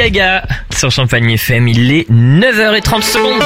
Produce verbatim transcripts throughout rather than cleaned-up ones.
Gaga sur Champagne F M, il est neuf heures trente secondes.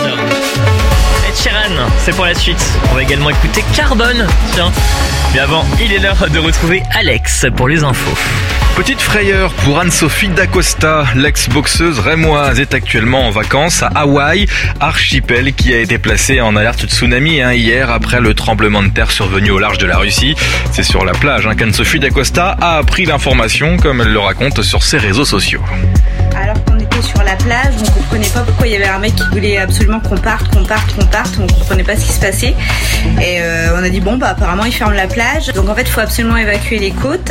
Ed Sheeran, c'est pour la suite. On va également écouter Carbone, tiens. Mais avant, il est l'heure de retrouver Alex pour les infos. Petite frayeur pour Anne-Sophie D'Acosta, l'ex-boxeuse rémoise est actuellement en vacances à Hawaï, archipel qui a été placé en alerte tsunami hein, hier après le tremblement de terre survenu au large de la Russie. C'est sur la plage hein, qu'Anne-Sophie D'Acosta a appris l'information comme elle le raconte sur ses réseaux sociaux. Alors qu'on était sur la plage, on comprenait pas pourquoi il y avait un mec qui voulait absolument qu'on parte, qu'on parte, qu'on parte. On comprenait pas ce qui se passait. Et euh, on a dit bon bah apparemment ils ferment la plage. Donc en fait il faut absolument évacuer les côtes.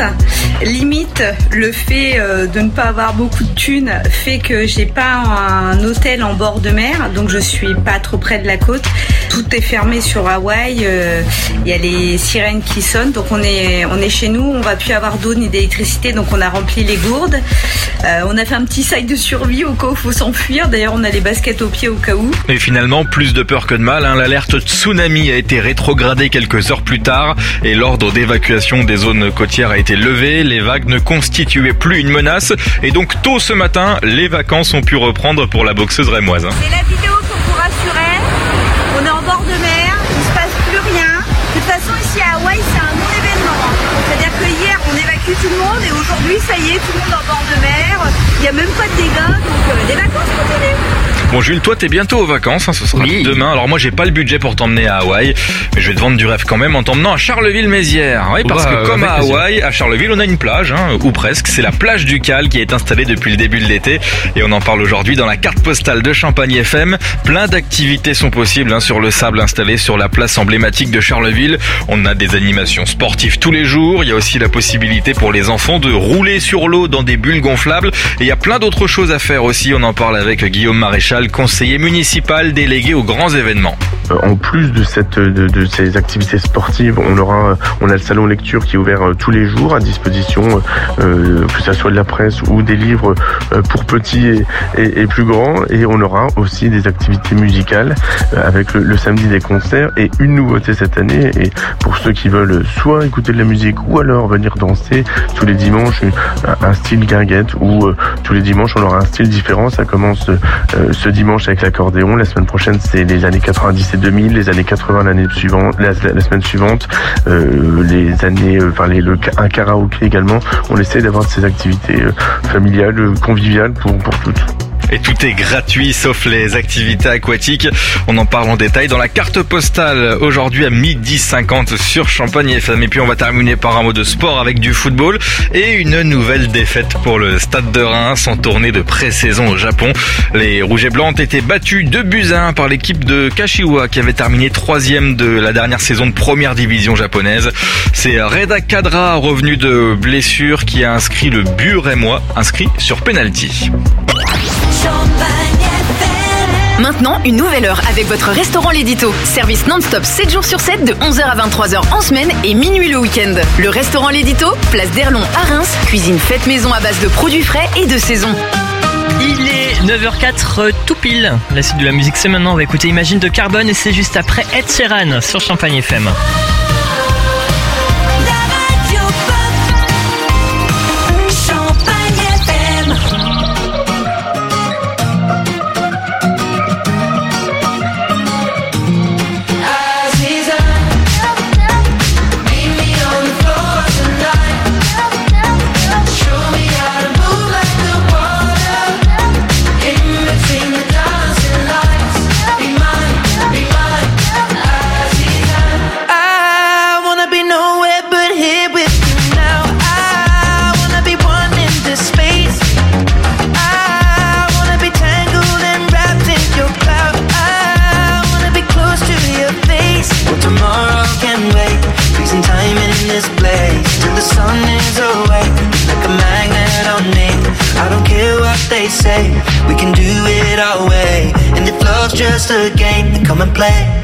Limite le fait euh, de ne pas avoir beaucoup de thunes fait que j'ai pas un hôtel en bord de mer, donc je suis pas trop près de la côte. Tout est fermé sur Hawaï. Il euh, y a les sirènes qui sonnent, donc on est on est chez nous. On va plus avoir d'eau ni d'électricité, donc on a rempli les gourdes. Euh, on a fait un petit sac de survie au cas où il faut s'enfuir. D'ailleurs, on a les baskets aux pieds au cas où. Et finalement, plus de peur que de mal, hein, l'alerte tsunami a été rétrogradée quelques heures plus tard et l'ordre d'évacuation des zones côtières a été levé. Les vagues ne constituaient plus une menace et donc tôt ce matin, les vacances ont pu reprendre pour la boxeuse rémoise. Hein. C'est la vidéo pour vous rassurer. On est en bord de mer, il se passe plus rien. De toute façon, ici à Hawaï, c'est un non-événement. C'est-à-dire que hier, on évacue tout le monde et aujourd'hui, ça y est, tout le monde en bord de mer. Il n'y a même pas de dégâts, donc euh, les vacances continuent. Bon Jules, toi t'es bientôt aux vacances, hein, ce sera oui. demain. Alors moi j'ai pas le budget pour t'emmener à Hawaï, mais je vais te vendre du rêve quand même en t'emmenant à Charleville-Mézières. Oui, parce bah, que comme à Hawaï, à Charleville on a une plage, hein, ou presque. C'est la plage du Cal qui est installée depuis le début de l'été et on en parle aujourd'hui dans la carte postale de Champagne F M. Plein d'activités sont possibles hein, sur le sable installé sur la place emblématique de Charleville. On a des animations sportives tous les jours. Il y a aussi la possibilité pour les enfants de rouler sur l'eau dans des bulles gonflables. Et il y a plein d'autres choses à faire aussi. On en parle avec Guillaume Maréchal, conseiller municipal délégué aux grands événements. En plus de cette de, de ces activités sportives, on aura on a le salon lecture qui est ouvert tous les jours à disposition, euh, que ça soit de la presse ou des livres euh, pour petits et, et, et plus grands. Et on aura aussi des activités musicales euh, avec le, le samedi des concerts et une nouveauté cette année. Et pour ceux qui veulent soit écouter de la musique ou alors venir danser tous les dimanches, un, un style guinguette ou euh, tous les dimanches on aura un style différent. Ça commence euh, ce dimanche avec l'accordéon. La semaine prochaine c'est les années quatre-vingt-dix et deux mille, les années quatre-vingts l'année suivante, la, la, la semaine suivante, euh, les années, euh, enfin les, le, un karaoké également. On essaie d'avoir ces activités euh, familiales, euh, conviviales pour, pour toutes. Et tout est gratuit sauf les activités aquatiques. On en parle en détail dans la carte postale aujourd'hui à midi cinquante sur Champagne F M. Et puis on va terminer par un mot de sport avec du football et une nouvelle défaite pour le Stade de Reims en tournée de pré-saison au Japon. Les Rouges et Blancs ont été battus deux buts à un par l'équipe de Kashiwa qui avait terminé troisième de la dernière saison de première division japonaise. C'est Reda Kadra revenu de blessure qui a inscrit le but rémois inscrit sur penalty. Maintenant, une nouvelle heure avec votre restaurant L'Édito. Service non-stop sept jours sur sept de onze heures à vingt-trois heures en semaine et minuit le week-end. Le restaurant L'Édito, place d'Erlon à Reims, cuisine faite maison à base de produits frais et de saison. Il est neuf heures quatre tout pile. La suite de la musique c'est maintenant. On va écouter Imagine de Carbone et c'est juste après Ed Sheeran sur Champagne F M. We can do it our way, and if love's just a game, then come and play.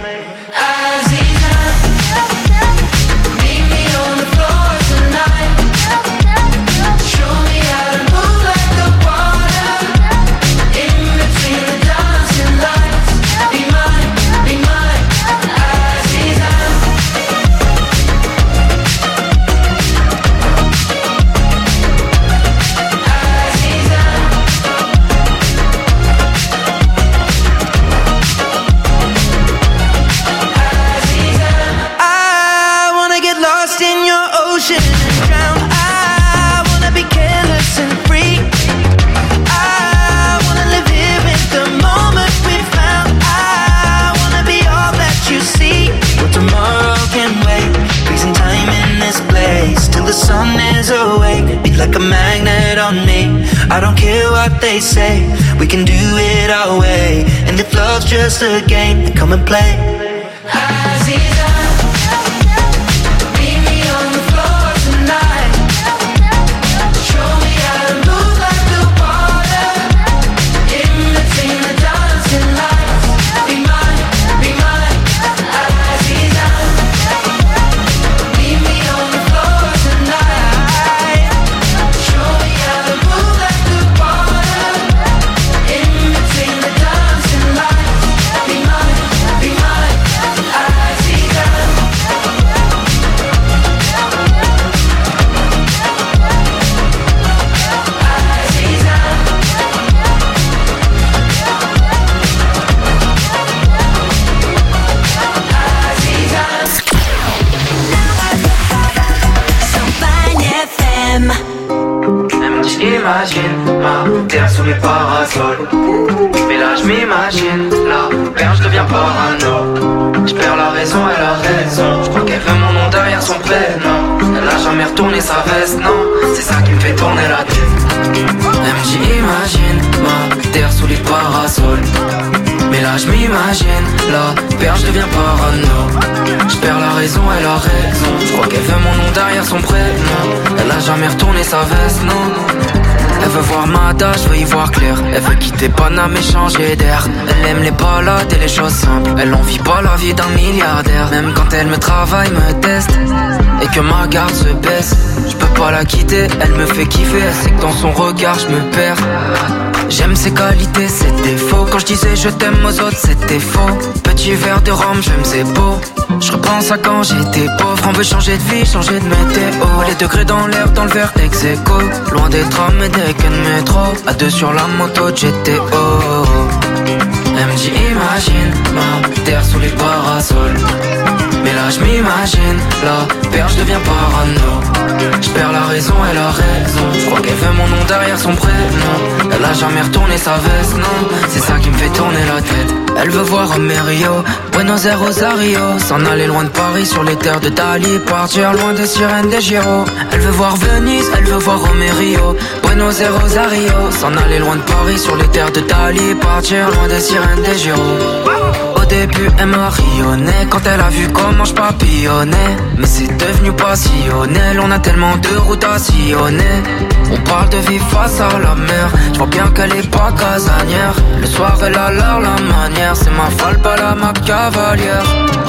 they say we can do it our way. And if love's just a game, then come and play. Aziza, meet me on the floor tonight. Show me how to move like the water. In between the dancing lights. Be mine, be mine, Aziza. Meet me on the floor tonight. Show me how to move like the water. In between the dancing lights. Be mine, be mine, Aziza. J'imagine ma terre sous les parasols. Mais là je m'imagine la mer, je deviens parano. Je perds la raison, elle a raison. Je crois qu'elle veut mon nom derrière son prénom. Elle a jamais retourné sa veste, non. C'est ça qui me fait tourner la tête. M J imagine ma terre sous les parasols. Mais là je m'imagine la perche devient parano. Je perds la raison, elle a raison. Je crois qu'elle veut mon nom derrière son prénom. Elle a jamais retourné sa veste, non. Elle veut voir ma tâche, je veux y voir clair. Elle veut quitter Paname et changer d'air. Elle aime les balades et les choses simples. Elle en vit pas la vie d'un milliardaire. Même quand elle me travaille, me teste et que ma garde se baisse, je peux pas la quitter, elle me fait kiffer. Elle sait que dans son regard je me perds. J'aime ses qualités, ses défauts. Quand je disais je t'aime aux autres, c'était faux. Petit verre de rhum, je me faisais beau. Je repense à quand j'étais pauvre. On veut changer de vie, changer de météo. Les degrés dans l'air, dans le verre ex aequo. Loin des trams et des quais de métro. À deux sur la moto de G T O. M J imagine ma terre sous les parasols. Mais là je m'imagine la perche devient parano. Je perds la raison, elle a raison. Je crois qu'elle veut mon nom derrière son prénom. Elle a jamais retourné sa veste, non. C'est ça qui me fait tourner la tête. Elle veut voir Romerio, Buenos Aires, Rosario. S'en aller loin de Paris sur les terres de Dali. Partir loin des sirènes des Giro. Elle veut voir Venise, elle veut voir Romerio, Buenos Aires, Rosario. S'en aller loin de Paris sur les terres de Dali. Partir loin des sirènes des Giro. Au début elle m'a rayonné quand elle a vu comment je papillonnais. Mais c'est devenu passionnel, on a tellement de routes à sillonner. On parle de vie face à la mer, je vois bien qu'elle est pas casanière. Le soir elle a l'air la manière, c'est ma folle, pas la ma cavalière.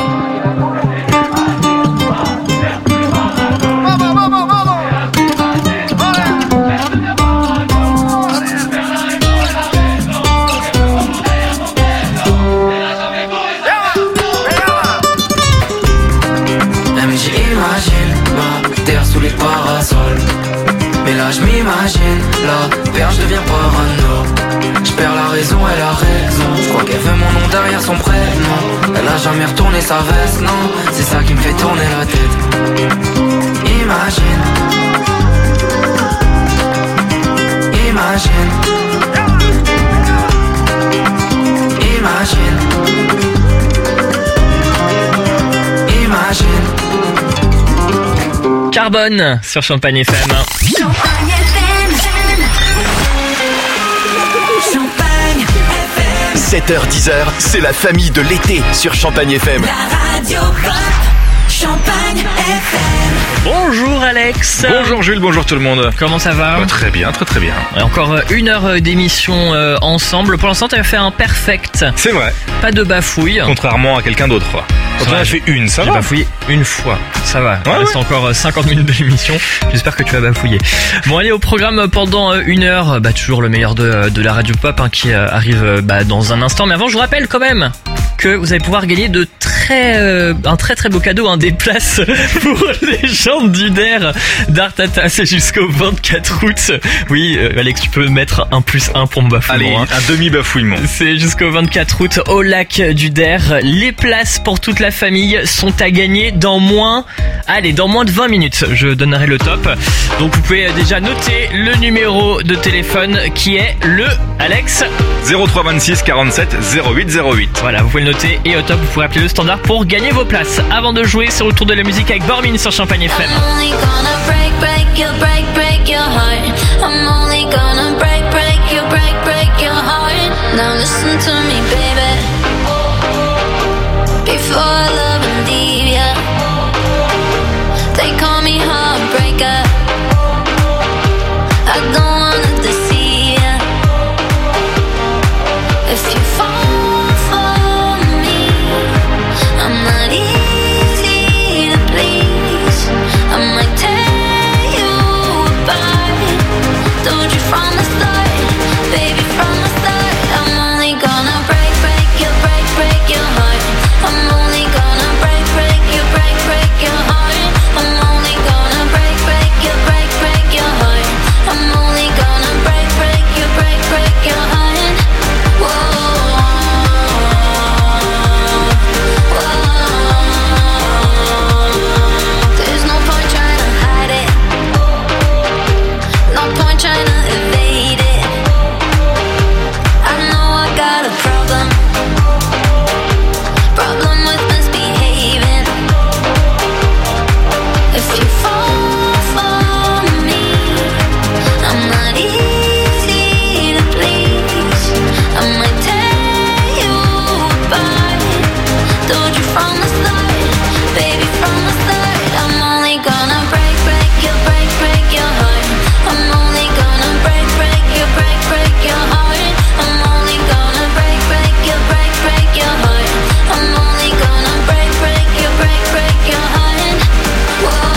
Sous les parasols. Mais là je m'imagine la perche devient parano. Je perds la raison, elle a raison. Je crois qu'elle veut mon nom derrière son prénom. Elle a jamais retourné sa veste, non. C'est ça qui me fait tourner la tête. Imagine. Imagine. Imagine. Imagine. Carbone sur Champagne F M. Champagne F M. Champagne F M. sept heures dix heures, c'est la famille de l'été sur Champagne F M. La radio pop. Champagne F M. Bonjour Alex. Bonjour Jules, bonjour tout le monde. Comment ça va ? Bah, très bien, très très bien. Encore une heure d'émission euh, ensemble. Pour l'instant, tu as fait un perfect. C'est vrai. Pas de bafouille. Contrairement à quelqu'un d'autre. Quand on a fait une, ça va. J'ai bafouillé une fois, ça va. Il ouais, reste ouais. encore cinquante minutes d'émission. J'espère que tu vas bafouiller. Bon, allez, au programme pendant une heure, bah, toujours le meilleur de, de la radio pop hein, qui arrive bah, dans un instant. Mais avant, je vous rappelle quand même que vous allez pouvoir gagner de très euh, un très très beau cadeau, hein, des places pour les gens du D E R d'Artata. C'est jusqu'au vingt-quatre août. Oui, euh, Alex, tu peux mettre un plus un pour me bafouiller. Allez, hein. un demi-bafouillement. C'est jusqu'au vingt-quatre août au lac du D E R. Les places pour toute la famille sont à gagner dans moins, allez, dans moins de vingt minutes. Je donnerai le top. Donc vous pouvez déjà noter le numéro de téléphone qui est le Alex zéro trois vingt-six quarante-sept zéro huit zéro huit. Voilà, vous pouvez le noter et au top vous pourrez appeler le standard pour gagner vos places. Avant de jouer, c'est le retour de la musique avec Bormin sur Champagne F M. I'm only gonna break, break your, break, break your heart. I'm only gonna break, break you, break, break your heart. Now listen to me, baby. Before I love and leave ya, they call me heartbreaker. I don't wanna deceive ya. If you fall for me, I'm not easy to please. I might tear you apart. Told you from the start, baby, from the start. I'm only gonna break, break you, break, break your heart. I'm only gonna break, break you, break, break your heart. I'm only gonna break, break you, break, break your heart. I'm only gonna break, break you, break, break your heart. Whoa, whoa. There's no point trying to hide it. No point trying to evade it. I know I got a problem. Problem with misbehaving. If you fall for me, I'm not easy to please. I might tear you apart. Told you from the start, baby, from the start. I'm only gonna break, break you, break, break your heart. I'm only gonna break, break you, break, break your heart. I'm only gonna break, break you, break, break your heart. I'm only gonna break, break you, break, break your heart. Whoa,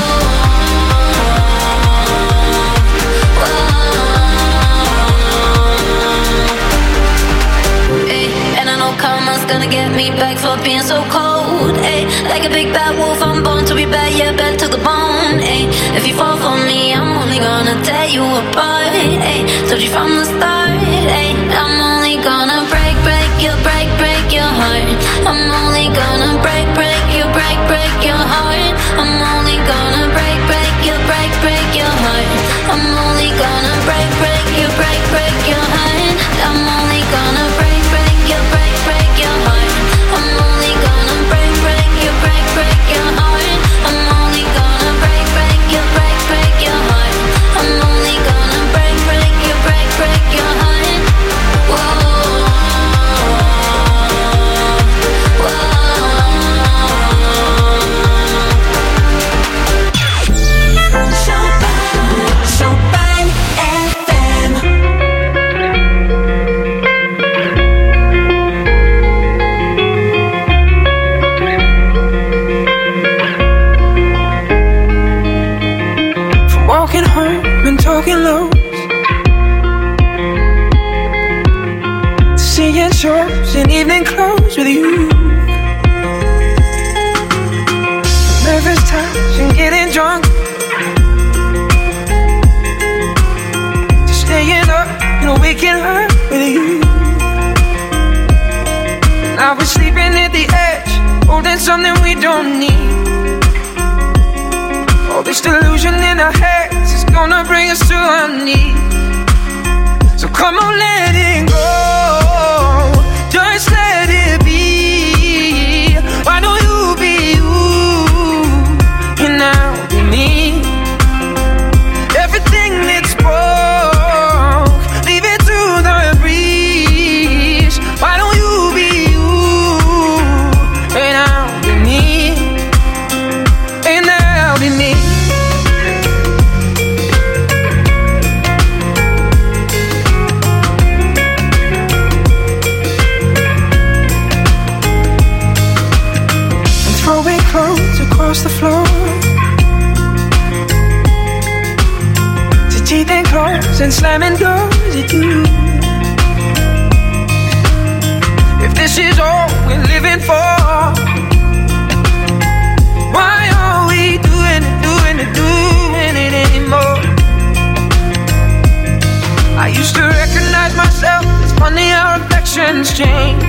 whoa. Ay, and I know karma's gonna get me back for being so cold. Ay, like a big bad wolf, I'm born to be bad, yeah, bad to the bone. Ay, if you fall for me, I'm only gonna tear you apart. Ay, told you from the start. Ay, I'm only gonna break, break you, break, break your heart. I'm only gonna break, break you, break, break your heart. I'm only gonna break, break you, break, break your heart. I'm only gonna break, break you, break, break your heart. I'm only gonna break, break you, break, break your heart. I'm only gonna break, break you, break, break your heart. I'm only gonna break, break you, break, break your heart. I'm only gonna break, break you, break, break your heart. Whoa, whoa. Champagne F M. From walking home and talking lows to seeing shows in evening clothes with you. Nervous times and getting drunk, to staying up and waking up with you. Now we're sleeping at the edge, holding something we don't need. All this delusion in our heads is gonna bring us to our knees. So come on, let it go, just let it be. Why don't you be you, and I'll be me. Everything that's broke, leave it to the breeze. Why don't you be you, and I'll be me, and I'll be me. And throwing clothes across the floor, to teeth and claws and slamming doors at you. If this is all we're living for, why are we doing it, doing it, doing it anymore? I used to recognize myself, it's funny how reflections change.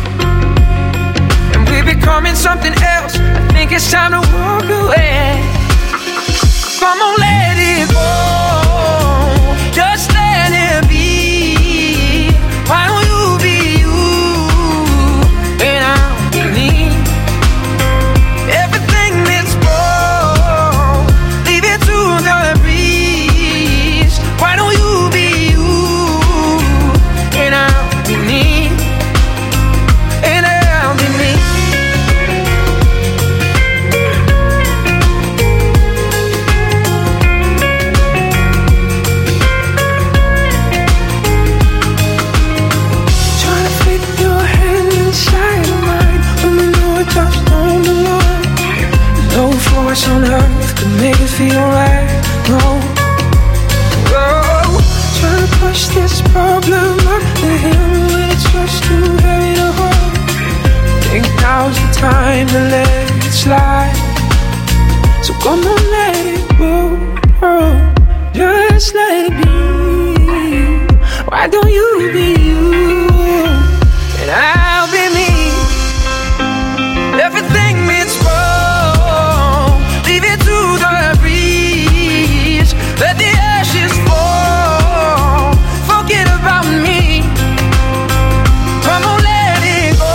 And we're becoming something else, I think it's time to walk away. Come on, let it go, just let it be. Why don't you be you, and I'll be me. Everything that's broke, leave it to the breeze. Why don't you be you, feel right, no. Oh, trying to push this problem up the hill when it's just too heavy to hold. Think now's the time to let it slide. So come on, let it go, oh, just let it be. Why don't you be you, and I'll be me. Everything means wrong, leave it to the breeze. Let the ashes fall, forget about me. Come on, let it go,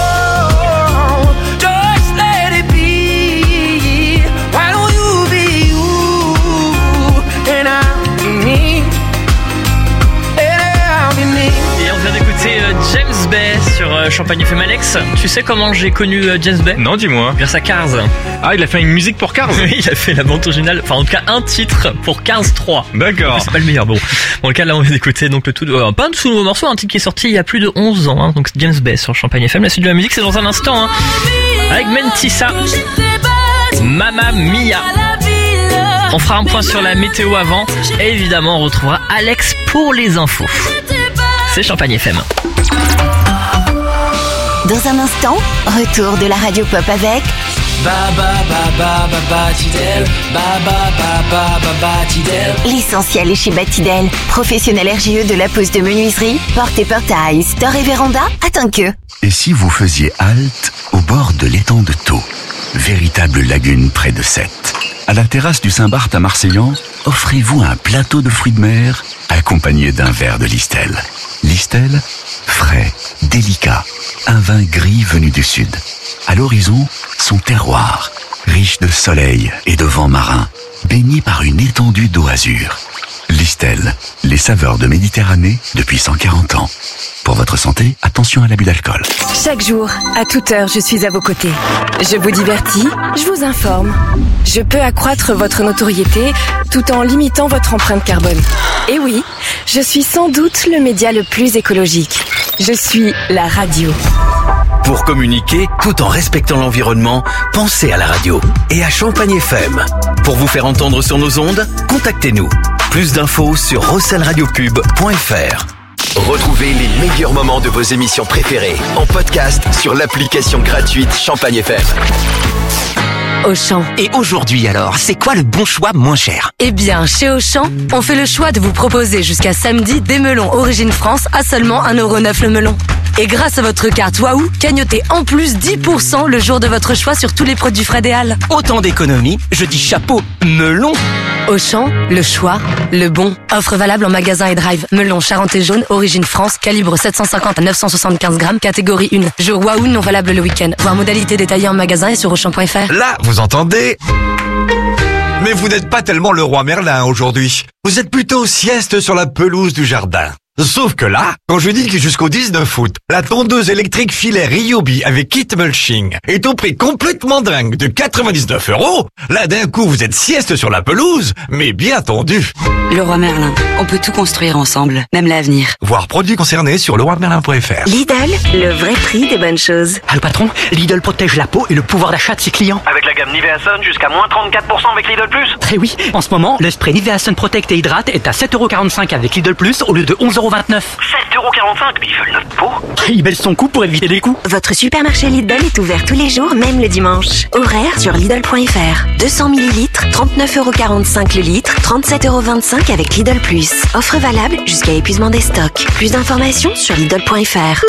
just let it be. Why don't you be you, and I'll be me, and I'll be me. Et on vient d'écouter euh, James Bay sur euh, Champagne F M. Alex, tu sais comment j'ai connu euh, James Bay? Non, dis-moi. Grâce à Cars. Ah, il a fait une musique pour Cars. Oui, il a fait la bande originale, enfin en tout cas un titre pour Cars trois. D'accord. C'est pas le meilleur, bon. Bon, le cas là on vient d'écouter donc le tout, euh, pas un tout nouveau morceau, un titre qui est sorti il y a plus de onze ans, hein, donc c'est James Bay sur Champagne F M. La suite de la musique c'est dans un instant, hein, avec Mentissa, Mamma Mia. On fera un point sur la météo avant, et évidemment on retrouvera Alex pour les infos. C'est Champagne F M. Dans un instant, retour de la radio pop avec Baba baba baba Tidel, baba baba baba Tidel. l'essentiel est chez Batidel, professionnel R G E de la pose de menuiserie, porte et portail, store et véranda à Tinqueux. Et si vous faisiez halte au bord de l'étang de Thau, véritable lagune près de Sète, à la terrasse du Saint-Barth à Marseillan, offrez-vous un plateau de fruits de mer accompagné d'un verre de Listel. Listel, frais, délicat, un vin gris venu du sud. À l'horizon, son terroir, riche de soleil et de vent marin, baigné par une étendue d'eau azur. Listel, les saveurs de Méditerranée depuis cent quarante ans. Pour votre santé, attention à l'abus d'alcool. Chaque jour, à toute heure, je suis à vos côtés. Je vous divertis, je vous informe. Je peux accroître votre notoriété tout en limitant votre empreinte carbone. Et oui, je suis sans doute le média le plus écologique. Je suis la radio. Pour communiquer tout en respectant l'environnement, pensez à la radio et à Champagne F M. Pour vous faire entendre sur nos ondes, contactez-nous. Plus d'infos sur rossel radio pub point f r. Retrouvez les meilleurs moments de vos émissions préférées en podcast sur l'application gratuite Champagne F M. Auchan. Et aujourd'hui alors, c'est quoi le bon choix moins cher? Eh bien, chez Auchan, on fait le choix de vous proposer jusqu'à samedi des melons Origine France à seulement un euro neuf le melon. Et grâce à votre carte Waouh, cagnotez en plus dix pour cent le jour de votre choix sur tous les produits frais des Halles. Autant d'économies, je dis chapeau, melon. Auchan, le choix, le bon. Offre valable en magasin et drive. Melon Charentais jaune, Origine France, calibre sept cent cinquante à neuf cent soixante-quinze grammes, catégorie un. Jour Waouh non valable le week-end. Voir modalité détaillée en magasin et sur auchan point f r. Là, vous entendez? Mais vous n'êtes pas tellement le roi Merlin aujourd'hui. Vous êtes plutôt sieste sur la pelouse du jardin. Sauf que là, quand je dis que jusqu'au dix-neuf août, la tondeuse électrique filaire Ryobi avec kit mulching est au prix complètement dingue de quatre-vingt-dix-neuf euros, là d'un coup vous êtes sieste sur la pelouse, mais bien tendu. Leroy Merlin, on peut tout construire ensemble, même l'avenir. Voir produits concernés sur leroy merlin point f r. Lidl, le vrai prix des bonnes choses. Ah, le patron, Lidl protège la peau et le pouvoir d'achat de ses clients. Avec la gamme Nivea Sun jusqu'à moins trente-quatre pour cent avec Lidl Plus. Eh oui, en ce moment, le spray Nivea Sun Protect et Hydrate est à sept euros quarante-cinq avec Lidl Plus au lieu de onze euros vingt-neuf. sept euros quarante-cinq, mais ils veulent notre peau. Il baisse son coût pour éviter les coûts. Votre supermarché Lidl est ouvert tous les jours, même le dimanche. Horaire sur Lidl point f r. deux cents millilitres, trente-neuf euros quarante-cinq le litre, trente-sept euros vingt-cinq avec Lidl Plus. Offre valable jusqu'à épuisement des stocks. Plus d'informations sur Lidl point f r.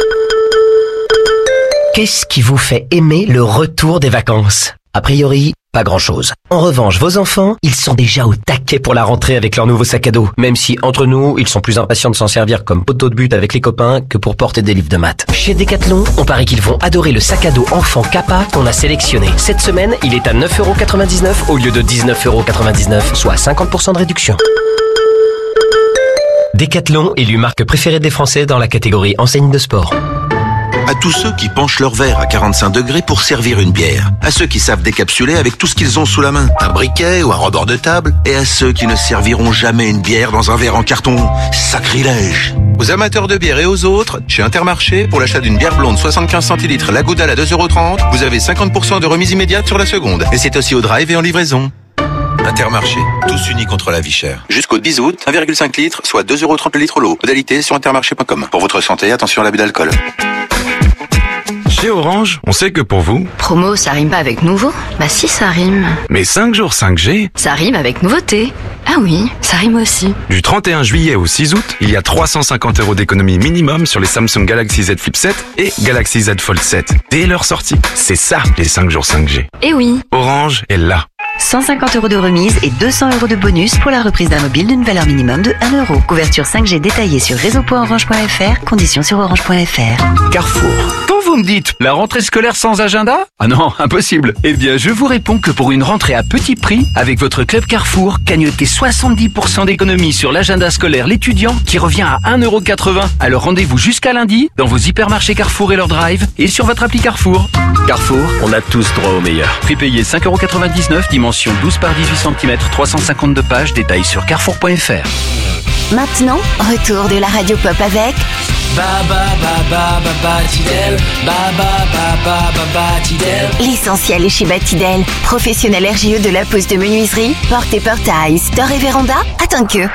Qu'est-ce qui vous fait aimer le retour des vacances? A priori, pas grand-chose. En revanche, vos enfants, ils sont déjà au taquet pour la rentrée avec leur nouveau sac à dos. Même si, entre nous, ils sont plus impatients de s'en servir comme poteau de but avec les copains que pour porter des livres de maths. Chez Decathlon, on parie qu'ils vont adorer le sac à dos enfant Kappa qu'on a sélectionné. Cette semaine, il est à neuf euros quatre-vingt-dix-neuf au lieu de dix-neuf euros quatre-vingt-dix-neuf, soit cinquante pour cent de réduction. Decathlon, élu marque préférée des Français dans la catégorie enseigne de sport. À tous ceux qui penchent leur verre à quarante-cinq degrés pour servir une bière. À ceux qui savent décapsuler avec tout ce qu'ils ont sous la main. Un briquet ou un rebord de table. Et à ceux qui ne serviront jamais une bière dans un verre en carton. Sacrilège! Aux amateurs de bière et aux autres, chez Intermarché, pour l'achat d'une bière blonde soixante-quinze centilitres, la Goudal à deux euros trente, vous avez cinquante pour cent de remise immédiate sur la seconde. Et c'est aussi au drive et en livraison. Intermarché, tous unis contre la vie chère. Jusqu'au dix août, un virgule cinq litres, soit deux euros trente le litre l'eau. Modalité sur intermarché point com. Pour votre santé, attention à l'abus d'alcool. Chez Orange, on sait que pour vous... Promo, ça rime pas avec nouveau? Bah si, ça rime. Mais cinq jours cinq G... Ça rime avec nouveauté. Ah oui, ça rime aussi. Du trente et un juillet au six août, il y a trois cent cinquante euros d'économie minimum sur les Samsung Galaxy Z Flip sept et Galaxy Z Fold sept. Dès leur sortie. C'est ça, les cinq jours cinq G. Eh oui. Orange est là. cent cinquante euros de remise et deux cents euros de bonus pour la reprise d'un mobile d'une valeur minimum de un euro. Couverture cinq G détaillée sur réseau point orange point f r. Conditions sur orange point f r. Carrefour. Quand vous me dites la rentrée scolaire sans agenda? Ah non, impossible. Eh bien, je vous réponds que pour une rentrée à petit prix, avec votre club Carrefour, gagnez soixante-dix pour cent d'économie sur l'agenda scolaire l'étudiant qui revient à un euro quatre-vingts. Alors rendez-vous jusqu'à lundi dans vos hypermarchés Carrefour et leur drive et sur votre appli Carrefour. Carrefour, on a tous droit au meilleur. Prix payé cinq euros quatre-vingt-dix-neuf, dimension douze par dix-huit centimètres, trois cent cinquante-deux pages, détails sur carrefour point f r. Maintenant, retour de la radio pop avec Baba Baba Baba Tidel, Baba Baba Baba Tidel. l'essentiel est chez Batidel, professionnel R G E de la pose de menuiserie, porte et portail, store et véranda, attends que.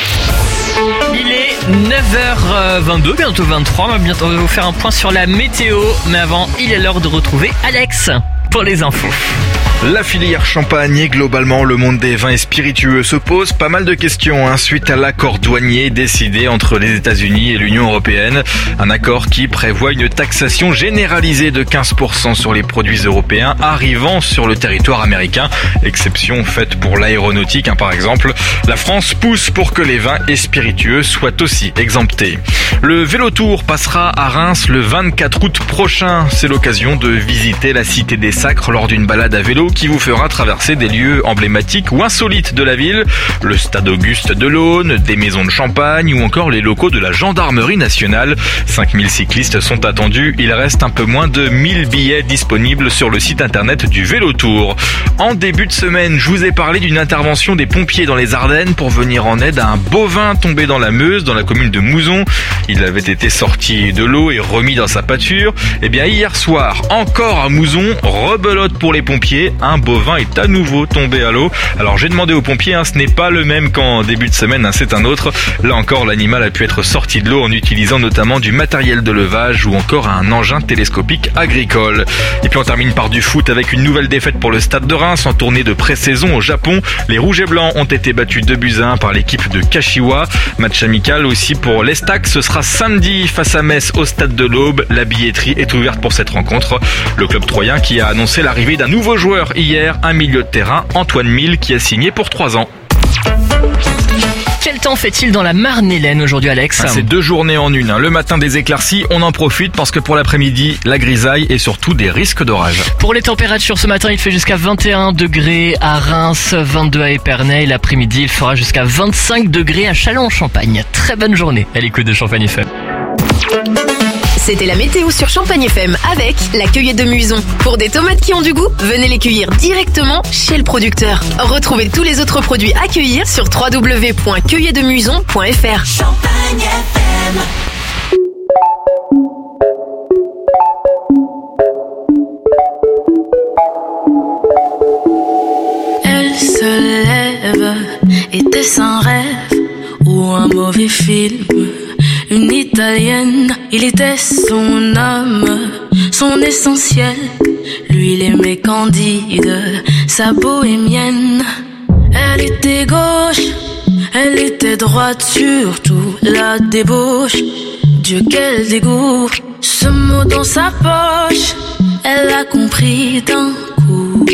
Il est neuf heures vingt-deux, bientôt vingt-trois, on va bientôt vous faire un point sur la météo, mais avant, il est l'heure de retrouver Alex pour les infos. La filière champagne et globalement le monde des vins et spiritueux se pose pas mal de questions hein, suite à l'accord douanier décidé entre les États-Unis et l'Union européenne. Un accord qui prévoit une taxation généralisée de quinze pour cent sur les produits européens arrivant sur le territoire américain. Exception faite pour l'aéronautique hein, par exemple. La France pousse pour que les vins et spiritueux soient aussi exemptés. Le Vélotour passera à Reims le vingt-quatre août prochain. C'est l'occasion de visiter la Cité des Sacres lors d'une balade à vélo qui vous fera traverser des lieux emblématiques ou insolites de la ville, le stade Auguste de l'Aune, des maisons de champagne ou encore les locaux de la gendarmerie nationale. cinq mille cyclistes sont attendus, il reste un peu moins de mille billets disponibles sur le site internet du Vélotour. En début de semaine, je vous ai parlé d'une intervention des pompiers dans les Ardennes pour venir en aide à un bovin tombé dans la Meuse, dans la commune de Mouzon. Il avait été sorti de l'eau et remis dans sa pâture. Et bien hier soir, encore à Mouzon, rebelote pour les pompiers. Un bovin est à nouveau tombé à l'eau. Alors j'ai demandé aux pompiers, hein, ce n'est pas le même qu'en début de semaine, hein, c'est un autre. Là encore, l'animal a pu être sorti de l'eau en utilisant notamment du matériel de levage ou encore un engin télescopique agricole. Et puis on termine par du foot avec une nouvelle défaite pour le Stade de Reims en tournée de pré-saison au Japon. Les Rouges et Blancs ont été battus deux buts à un par l'équipe de Kashiwa. Match amical aussi pour l'Estac, ce sera samedi face à Metz au Stade de l'Aube. La billetterie est ouverte pour cette rencontre. Le club troyen qui a annoncé l'arrivée d'un nouveau joueur hier, un milieu de terrain, Antoine Mille, qui a signé pour trois ans. Quel temps fait-il dans la Marne-et-Laine aujourd'hui, Alex? Ah, c'est deux journées en une. Le matin des éclaircies, on en profite parce que pour l'après-midi, la grisaille et surtout des risques d'orage. Pour les températures, ce matin, il fait jusqu'à vingt et un degrés à Reims, vingt-deux à Épernay. L'après-midi, il fera jusqu'à vingt-cinq degrés à Châlons-en-Champagne. Très bonne journée à l'écoute de Champagne F M. C'était la météo sur Champagne F M avec la cueillette de Muison. Pour des tomates qui ont du goût, venez les cueillir directement chez le producteur. Retrouvez tous les autres produits à cueillir sur w w w point cueillette de muison point f r. Champagne F M. Elle se lève, était-ce un rêve ou un mauvais film? Une italienne, il était son âme, son essentiel. Lui, il aimait Candide, sa bohémienne. Elle était gauche, elle était droite, surtout la débauche. Dieu, quel dégoût, ce mot dans sa poche, elle a compris d'un coup.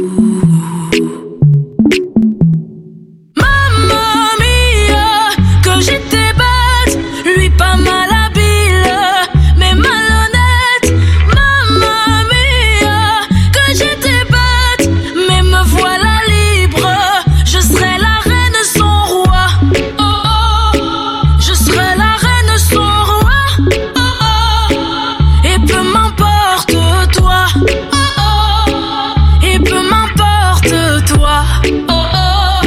Mamma mia, que j'étais pas mal habile, mais malhonnête. Mamma mia, que j'étais bête, mais me voilà libre. Je serai la reine son roi. Oh oh, je serai la reine son roi. Oh oh, et peu m'importe toi. Oh oh, et peu m'importe toi. Oh oh,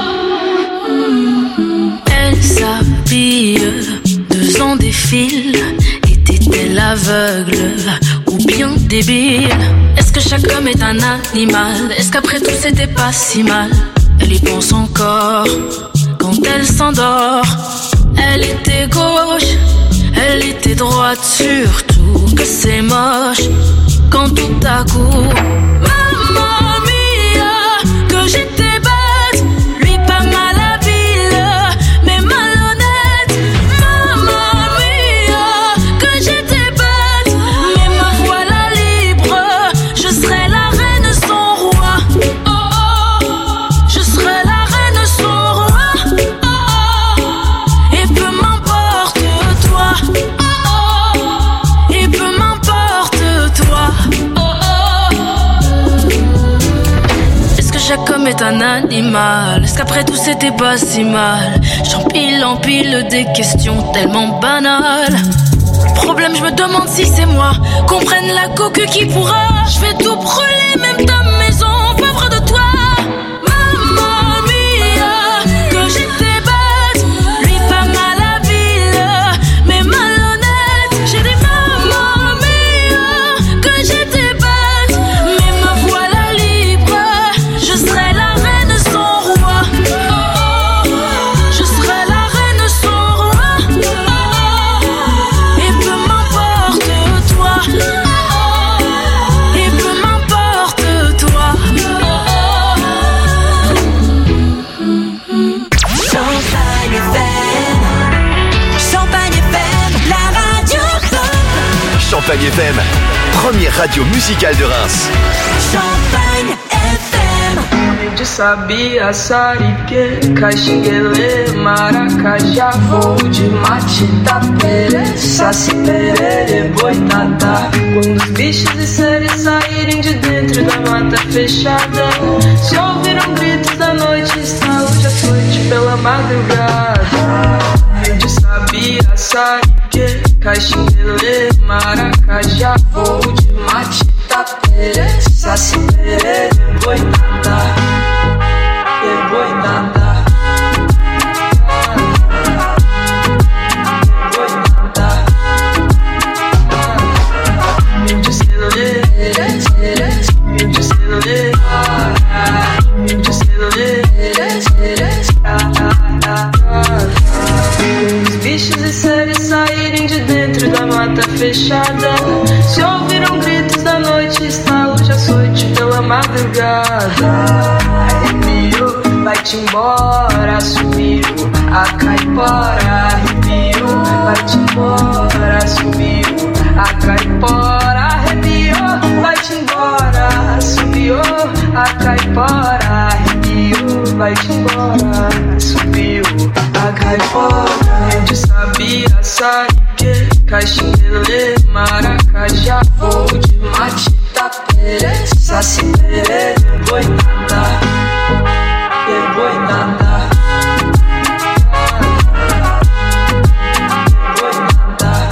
mmh. Elle s'habille. Deux ans défilent, était-elle aveugle ou bien débile? Est-ce que chaque homme est un animal? Est-ce qu'après tout c'était pas si mal? elle y pense encore. Quand elle s'endort, elle était gauche, elle était droite, surtout que c'est moche. Quand tout à coup, mamma mia, que j'étais bête, lui pas mal habile, mais malhonnête. Mamma mia, que j'étais bête, mais me voilà libre, je serai la reine son roi. Oh oh, je serai la reine son roi. Oh oh, et peu m'importe toi. Oh oh, et peu m'importe toi. Oh oh. Est-ce que Jacob est un animal? Est-ce qu'après tout c'était pas si mal? J'empile, empile des questions tellement banales. Problème, je me demande si c'est moi. Qu'on prenne la coque qui pourra. Je vais tout brûler, même ta maison, pauvre de toi. Mamma mia, que j'étais bête, lui pas mal habile, mais malhonnête. J'ai dit mamma mia, que j'étais bête, mais me voilà libre, je serai la reine son roi. Oh, oh, je serai la reine son roi. Oh, oh, et peu m'importe toi. Oh, oh, et peu m'importe toi. Champagne F M, Champagne F M, la radio pop. Champagne F M, première radio musicale de Reims. Champagne F M. De sabia, sarique, caxinguele, maracajá, voo de mate, tapere, saci, perere, boitatá. Quando os bichos e seres saírem de dentro da mata fechada, se ouviram gritos da noite, está hoje à noite pela madrugada. De sabia, sarique, caxinguele, maracajá, voo de mate, tapere, saci, perere, boitatá. Boitatá. Boitatá. Me dizendo ler, me dizendo ler, me dizendo ler. Os bichos e seres saírem de dentro da mata fechada, se ouviram gritos da noite, está hoje açoite pela madrugada. Arrepiou, vai-te embora, subiu a caipora. Arrepiou, vai-te embora, subiu a caipora. Arrepiou, vai-te embora, subiu a caipora. Arrepiou, vai-te embora, subiu a caipora. De sabia, sarique, caxinguele, maracajá, voo de mate, tapere, saci, perere, boitatá. Boitatá. Boitatá.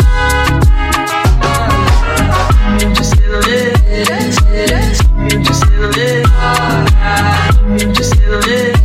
Me dizendo ler, me dizendo ler, me dizendo ler.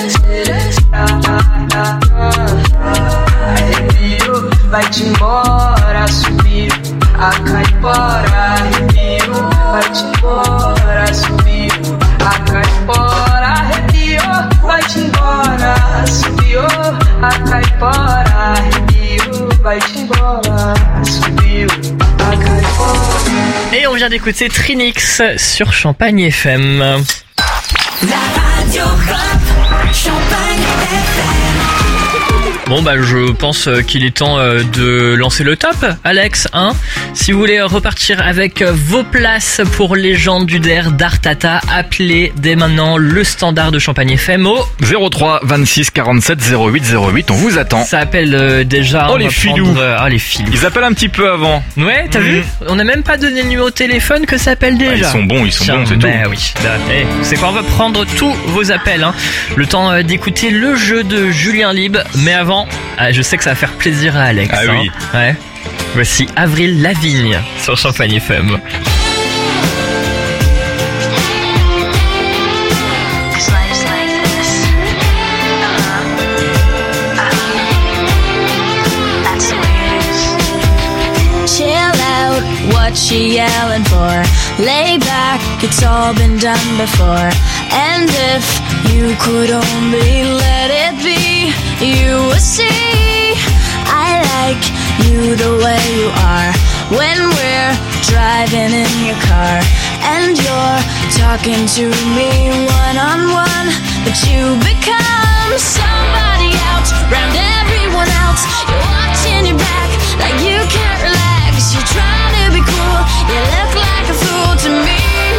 Arrepiou, vai-te embora, subiu a caipora. Arrepiou, vai-te embora, subiu a caipora. Arrepiou, vai-te embora, subiu a caipora. Arrepiou, vai-te embora, subiu a caipora. Et on vient d'écouter Trinix sur Champagne F M. La radio pop, Champagne F M. Bon bah je pense qu'il est temps de lancer le top, Alex, hein. Si vous voulez repartir avec vos places pour Légende du D E R d'Artata, appelez dès maintenant le standard de Champagne F M au zéro trois vingt-six quarante-sept zéro huit zéro huit, on vous attend. Ça appelle euh, déjà. Oh les filous prendre... Ah les filous. Ils appellent un petit peu avant. Ouais, t'as mmh. vu. On n'a même pas donné le numéro de téléphone que ça appelle déjà. Ah, ils sont bons, ils sont Tiens, bons, c'est bah, tout. Oui. Bah, hey, c'est quoi, on va prendre tous vos appels, hein. Le temps euh, d'écouter le jeu de Julien Lib, mais avant, ah, je sais que ça va faire plaisir à Alex. Ah hein. oui. Ouais. Voici Avril Lavigne sur Champagne F M. Chill out, what what she yelling for? Lay back, it's all been done before. And if you could only let it be, you would see I like you the way you are. When we're driving in your car and you're talking to me one-on-one, but you become somebody else, round everyone else. You're watching your back like you can't relax. You're trying to be cool, you look like a fool to me.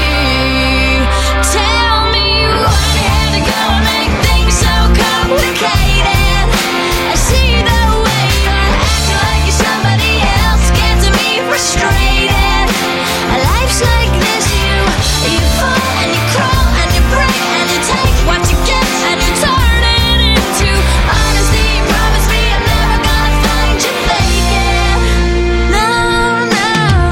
Tell me why you had to go and make things so complicated. I see the way you're acting like you're somebody else, getting me frustrated. Life's like this, you you fall and you crawl and you break and you take what you get and you turn it into honesty. Promise me I'm never gonna find you faking. No, no,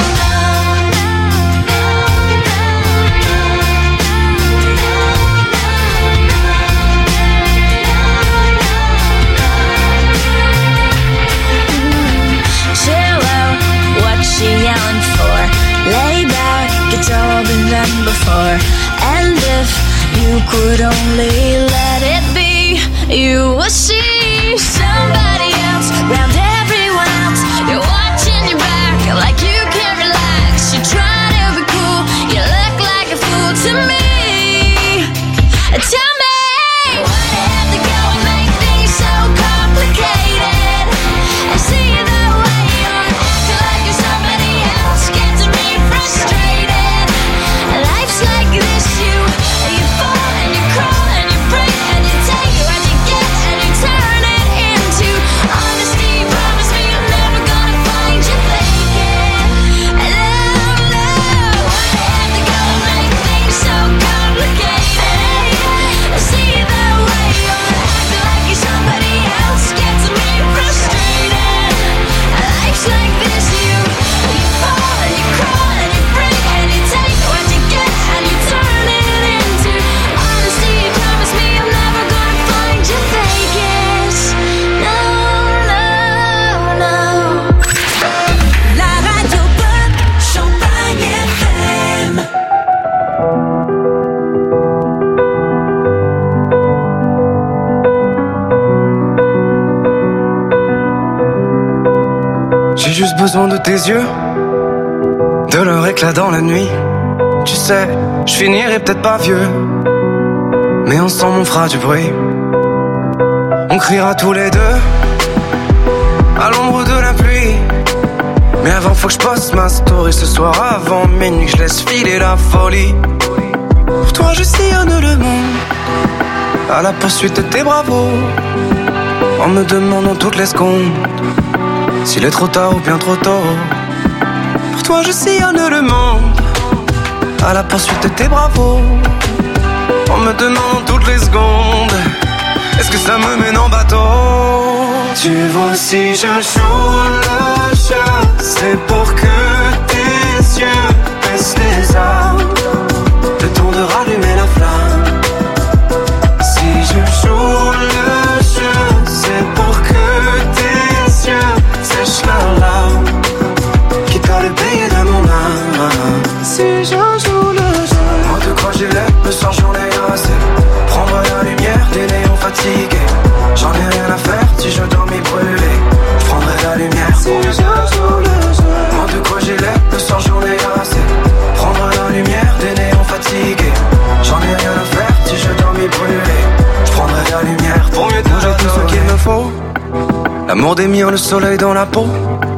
chill out, what she yelling for? Lay back, it's all been done before. And if you could only let it be, you would see somebody else, round everyone else. You're watching your back like you can't relax. You're trying to be cool, you look like a fool to me. Tell me why you have to go and make things so complicated. I see the way you're acting like you're somebody else, getting me frustrated. Life's like this, you you fall and you crawl and you break and you take what you get and you turn it into honesty. Promise me I'm never gonna find you faking. No, no, why you have to go and make things so complicated? I see the way you're acting like you're somebody else, getting me frustrated. Life's like this, you you fall and you crawl and you break and you take what you get and you turn it into honesty. Promise me I'm never gonna find you faking. No, no, no. La radio pop, Champagne F M. J'ai juste besoin de tes yeux, de leur éclat dans la nuit. Tu sais, je finirai peut-être pas vieux, mais ensemble on fera du bruit. On criera tous les deux à l'ombre de la pluie. Mais avant faut que je poste ma story ce soir avant minuit, que je laisse filer la folie. Pour toi je sillonne le monde à la poursuite de tes bravos, en me demandant toutes les secondes s'il est trop tard ou bien trop tôt. Pour toi je sillonne le monde à la poursuite de tes bravos, en me demandant toutes les secondes est-ce que ça me mène en bateau. Tu vois si je joue le jeu, c'est pour que tes yeux baissent les armes, le temps de rallumer la flamme. Si je joue le jeu, c'est pour que tes yeux sèchent leurs larmes, quitte à le payer de mon âme. Si je joue le jeu, moi de quoi j'ai l'air, le soir j'en ai assez. Prendre la lumière des néons fatigués, j'en ai rien à faire si je dois m'y brûler. Je prendrai la lumière si je joue le jeu. Moi de quoi j'ai l'air, le soir j'en ai assez. Prendre la lumière des néons fatigués, j'en ai rien à faire si je dois m'y brûler. Je prendrai la lumière pour mieux te j'ai tout ce qu'il me faut. L'amour des miens, le soleil dans la peau.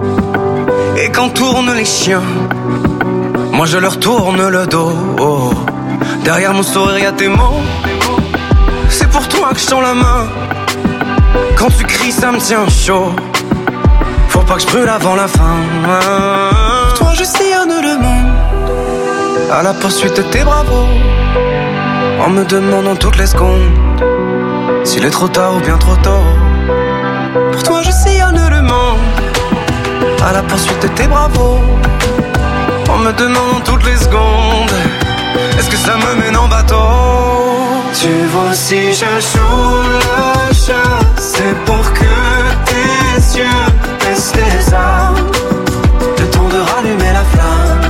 Et quand tournent les chiens, moi je leur tourne le dos. Oh. Derrière mon sourire y'a tes mots, c'est pour toi que je tends la main. Quand tu cries ça me tient chaud, faut pas que je brûle avant la fin. Pour toi je sillonne le monde à la poursuite de tes bravos, en me demandant toutes les secondes s'il est trop tard ou bien trop tôt. Pour toi je sillonne le monde à la poursuite de tes bravos, en me demandant toutes les secondes est-ce que ça me mène en bateau. Tu vois si je joue le jeu, c'est pour que tes yeux baissent les armes, le temps de rallumer la flamme.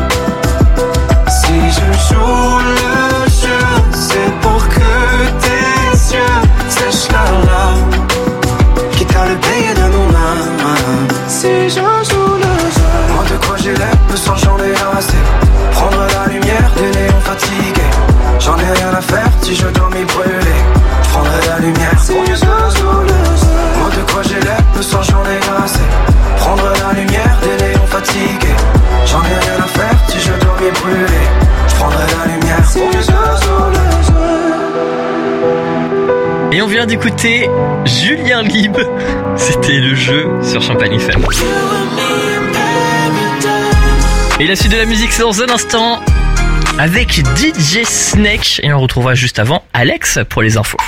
vient d'écouter Julien Lib. C'était le jeu sur Champagne F M. Et la suite de la musique, c'est dans un instant avec D J Snake. Et on retrouvera juste avant Alex pour les infos.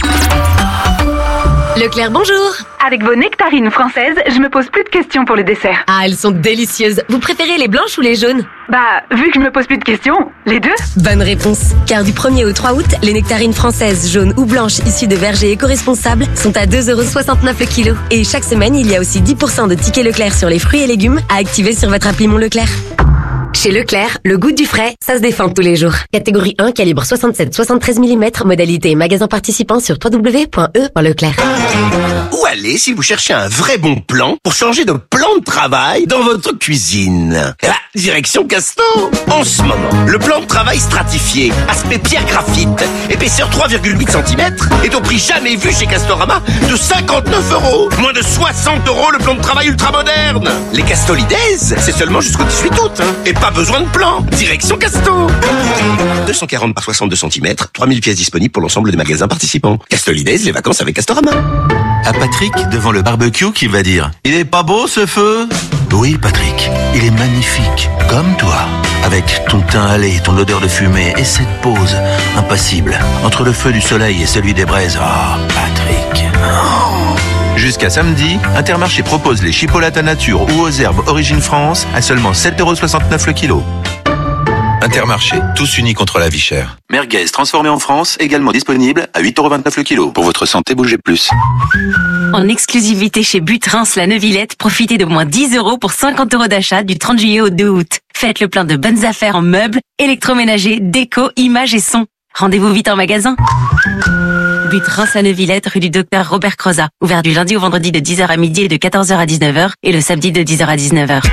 Leclerc, bonjour. Avec vos nectarines françaises, je me pose plus de questions pour le dessert. Ah, elles sont délicieuses. Vous préférez les blanches ou les jaunes? Bah, vu que je me pose plus de questions, les deux. Bonne réponse. Car du premier au trois août, les nectarines françaises, jaunes ou blanches issues de vergers éco-responsables sont à deux euros soixante-neuf le kilo. Et chaque semaine, il y a aussi dix pour cent de tickets Leclerc sur les fruits et légumes à activer sur votre appli Mon Leclerc. Chez Leclerc, le goût du frais, ça se défend tous les jours. Catégorie un, calibre soixante-sept à soixante-treize millimètres, modalité et magasin participant sur w w w point e point leclerc. Où aller si vous cherchez un vrai bon plan pour changer de plan de travail dans votre cuisine? Ah, direction Casto. En ce moment, le plan de travail stratifié, aspect pierre graphite, épaisseur trois virgule huit centimètres, est au prix jamais vu chez Castorama de cinquante-neuf euros. Moins de soixante euros le plan de travail ultra moderne. Les Castolides, c'est seulement jusqu'au dix-huit août. Hein. Et pas besoin de plan. Direction Casto. deux cent quarante par soixante-deux centimètres, trois mille pièces disponibles pour l'ensemble des magasins participants. Castolides, les vacances avec Castorama. À Patrick, devant le barbecue, qui va dire « Il est pas beau ce feu ?» Oui, Patrick, il est magnifique, comme toi. Avec ton teint hâlé, ton odeur de fumée et cette pause impassible entre le feu du soleil et celui des braises. Oh, Patrick. Oh. Jusqu'à samedi, Intermarché propose les chipolatas nature ou aux herbes Origine France à seulement sept euros soixante-neuf le kilo. Intermarché, tous unis contre la vie chère. Merguez transformé en France, également disponible à huit euros vingt-neuf le kilo. Pour votre santé, bougez plus. En exclusivité chez Butrins la Neuvillette, profitez de moins dix euros pour cinquante euros d'achat du trente juillet au deux août. Faites le plein de bonnes affaires en meubles, électroménager, déco, images et son. Rendez-vous vite en magasin. Butrins la Neuvillette, rue du docteur Robert Crozat. Ouvert du lundi au vendredi de dix heures à midi et de quatorze heures à dix-neuf heures. Et le samedi de dix heures à dix-neuf heures.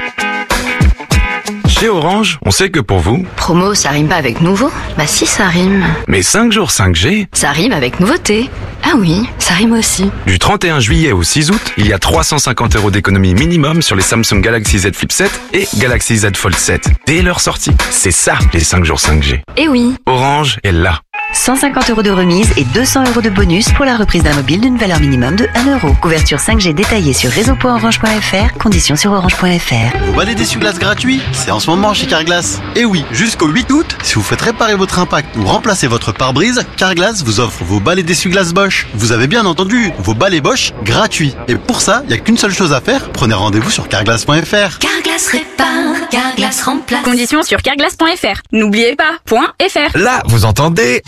Chez Orange, on sait que pour vous... Promo, ça rime pas avec nouveau? Bah si, ça rime. Mais cinq jours cinq G... Ça rime avec nouveauté. Ah oui, ça rime aussi. Du trente et un juillet au six août, il y a trois cent cinquante euros d'économie minimum sur les Samsung Galaxy Z Flip sept et Galaxy Z Fold sept. Dès leur sortie. C'est ça, les cinq jours cinq G. Eh oui. Orange est là. cent cinquante euros de remise et deux cents euros de bonus pour la reprise d'un mobile d'une valeur minimum de un euro. Couverture cinq G détaillée sur réseau point orange point f r, conditions sur orange point f r. Vos balais d'essuie-glace gratuits, c'est en ce moment chez Carglass. Et oui, jusqu'au huit août, si vous faites réparer votre impact ou remplacer votre pare-brise, Carglass vous offre vos balais d'essuie-glace Bosch. Vous avez bien entendu, vos balais Bosch gratuits. Et pour ça, il n'y a qu'une seule chose à faire, prenez rendez-vous sur carglass point f r. Carglass répare, Carglass remplace. Conditions sur carglass point f r. N'oubliez pas, point .fr. Là, vous entendez?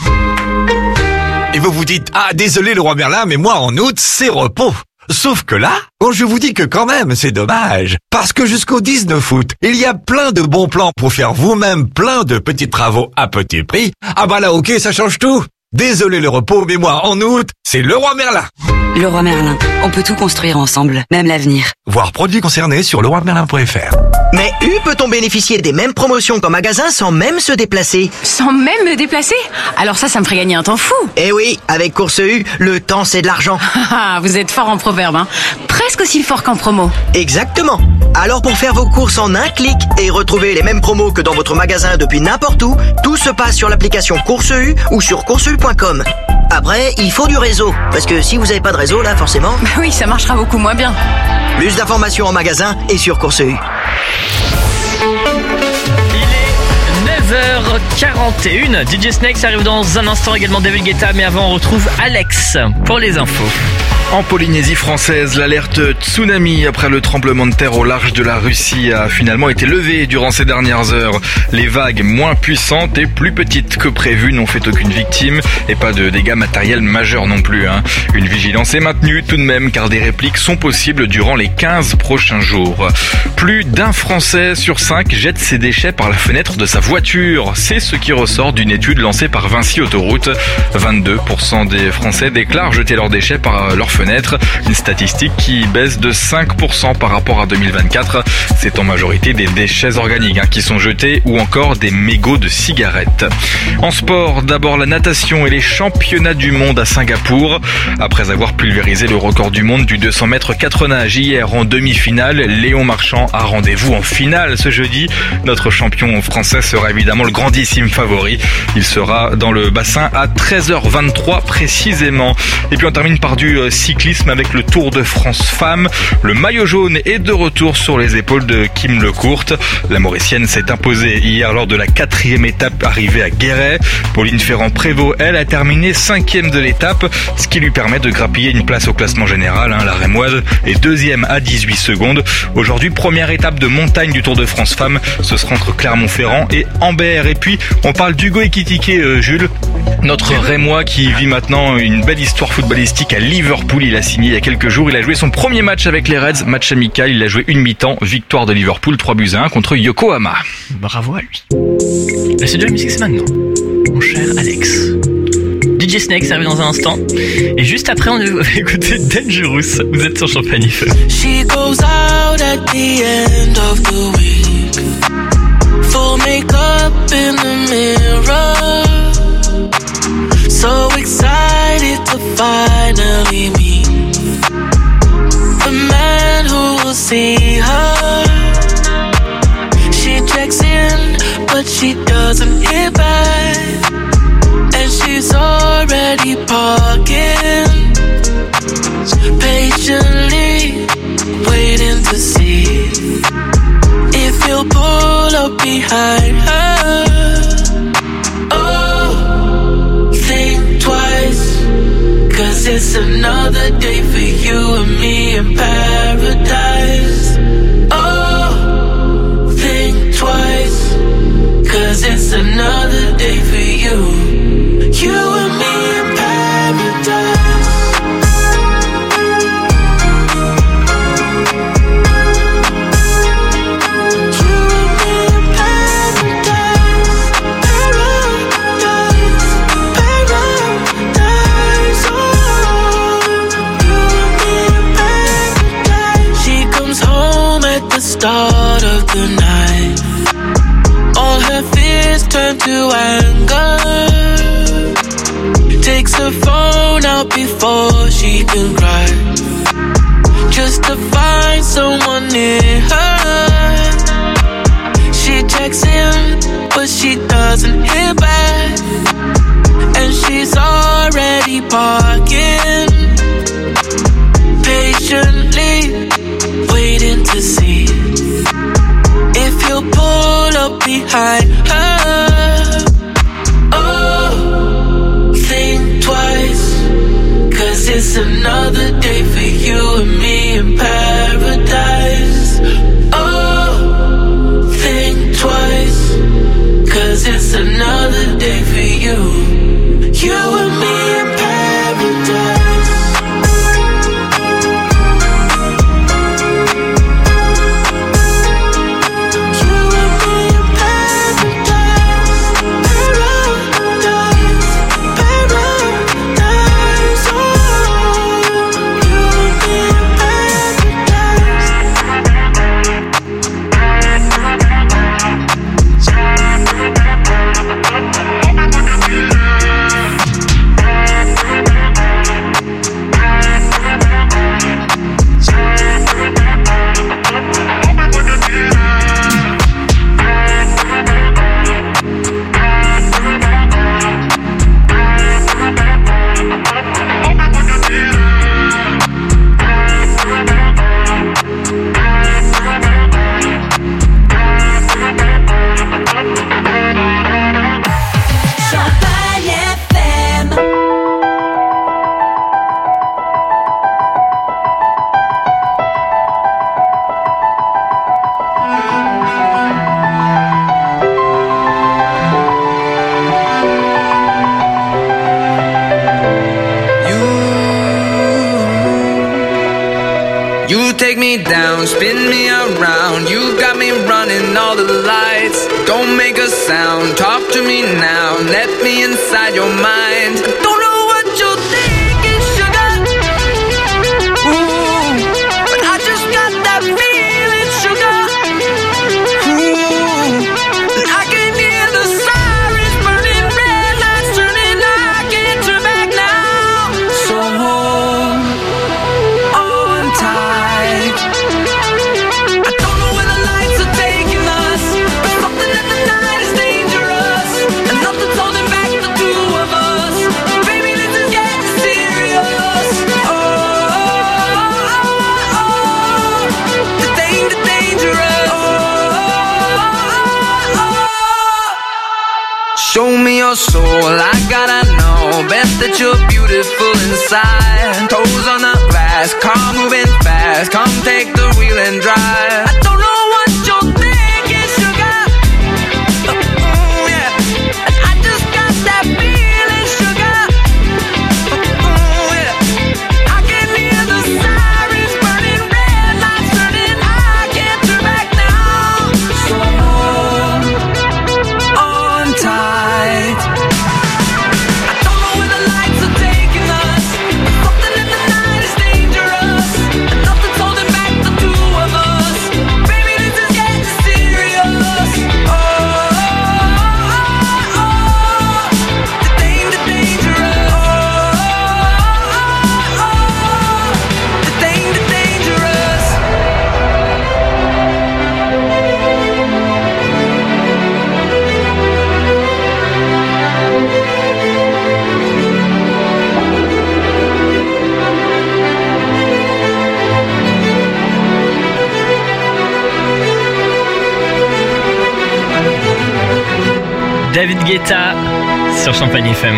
Et vous vous dites, ah désolé le roi Merlin, mais moi en août, c'est repos. Sauf que là, bon, je vous dis que quand même, c'est dommage. Parce que jusqu'au dix-neuf août, il y a plein de bons plans pour faire vous-même plein de petits travaux à petit prix. Ah bah là, ok, ça change tout. Désolé le repos, mais moi en août, c'est le roi Merlin. Le roi Merlin, on peut tout construire ensemble, même l'avenir. Voir produits concernés sur le roi merlin point f r. Mais U peut-on bénéficier des mêmes promotions qu'en magasin sans même se déplacer? Sans même me déplacer? Alors ça, ça me ferait gagner un temps fou. Eh oui, avec Course U, le temps c'est de l'argent. Ah, vous êtes fort en proverbe, hein. Presque aussi fort qu'en promo. Exactement. Alors pour faire vos courses en un clic et retrouver les mêmes promos que dans votre magasin depuis n'importe où, tout se passe sur l'application Course U ou sur course u point com. Après, il faut du réseau, parce que si vous n'avez pas de réseau, là, forcément... Bah oui, ça marchera beaucoup moins bien. Plus d'informations en magasin et sur Course U. neuf heures quarante et une. D J Snake arrive dans un instant, également David Guetta, mais avant on retrouve Alex pour les infos. En Polynésie française, l'alerte tsunami après le tremblement de terre au large de la Russie a finalement été levée durant ces dernières heures. Les vagues moins puissantes et plus petites que prévu n'ont fait aucune victime et pas de dégâts matériels majeurs non plus. Hein. Une vigilance est maintenue tout de même car des répliques sont possibles durant les quinze prochains jours. Plus d'un Français sur cinq jette ses déchets par la fenêtre de sa voiture. C'est ce qui ressort d'une étude lancée par Vinci Autoroute. vingt-deux pour cent des Français déclarent jeter leurs déchets par leur fenêtre. Une statistique qui baisse de cinq pour cent par rapport à deux mille vingt-quatre. C'est en majorité des déchets organiques hein, qui sont jetés ou encore des mégots de cigarettes. En sport, d'abord la natation et les championnats du monde à Singapour. Après avoir pulvérisé le record du monde du deux cents mètres quatre nages hier en demi-finale, Léon Marchand a rendez-vous en finale ce jeudi. Notre champion français sera évidemment le grand grandissime favori. Il sera dans le bassin à treize heures vingt-trois précisément. Et puis on termine par du cyclisme avec le Tour de France Femmes. Le maillot jaune est de retour sur les épaules de Kim Lecourt. La Mauricienne s'est imposée hier lors de la quatrième étape arrivée à Guéret. Pauline Ferrand-Prévot, elle, a terminé cinquième de l'étape, ce qui lui permet de grappiller une place au classement général. La Rémoise est deuxième à dix-huit secondes. Aujourd'hui, première étape de montagne du Tour de France Femmes. Ce sera entre Clermont-Ferrand et Ambert. Et puis, on parle d'Hugo Ekitike, euh, Jules. Notre Rémois qui vit maintenant une belle histoire footballistique à Liverpool. Il a signé il y a quelques jours. Il a joué son premier match avec les Reds, match amical. Il a joué une mi-temps, victoire de Liverpool, trois buts à un contre Yokohama. Bravo à lui. La suite de la musique, c'est maintenant, mon cher Alex. D J Snake arrive dans un instant. Et juste après, on va écouter Dangerous. Vous êtes sur Champagne F M. She goes out at the end of the week. Full makeup in the mirror. So excited to finally meet the man who will see her. She checks in, but she doesn't hit back. And she's already parking, patiently waiting to see if he'll pull up behind her. Oh, think twice, cause it's another day for you and me in paradise. Oh, think twice, cause it's another day for you. You and me in paradise. You and me in paradise. Paradise, paradise. Oh, you and me in paradise. She comes home at the start of the night. All her fears turn to anger. Takes her phone out before she can cry, just to find someone near her. She checks in, but she doesn't hear back. And she's already parking, patiently waiting to see if he'll pull up behind her. Cause it's another day for you and me in paradise. Oh, think twice, cause it's another day for you. You and me in paradise. Take me down, spin me around. You got me running all the lights. Don't make a sound, talk to me now. Let me inside your mind. Don't know what you're thinking, sugar. Ooh, but I just got that feeling, sugar. Ooh, and I can hear the sirens burning, red lights turning. I can't turn back now. So hold on tight. I don't know where the lights are taking us, but something in the night is dangerous. Show me your soul, I gotta know. Bet that you're beautiful inside. Toes on the glass, car moving fast. Come take the wheel and drive. I don't know what you're thinking, sugar. Oh, yeah. I just got that feeling, sugar. Oh, yeah. I can hear the sirens burning, red lights turning. I can't turn back now. So hold on tight. David Guetta sur Champagne F M.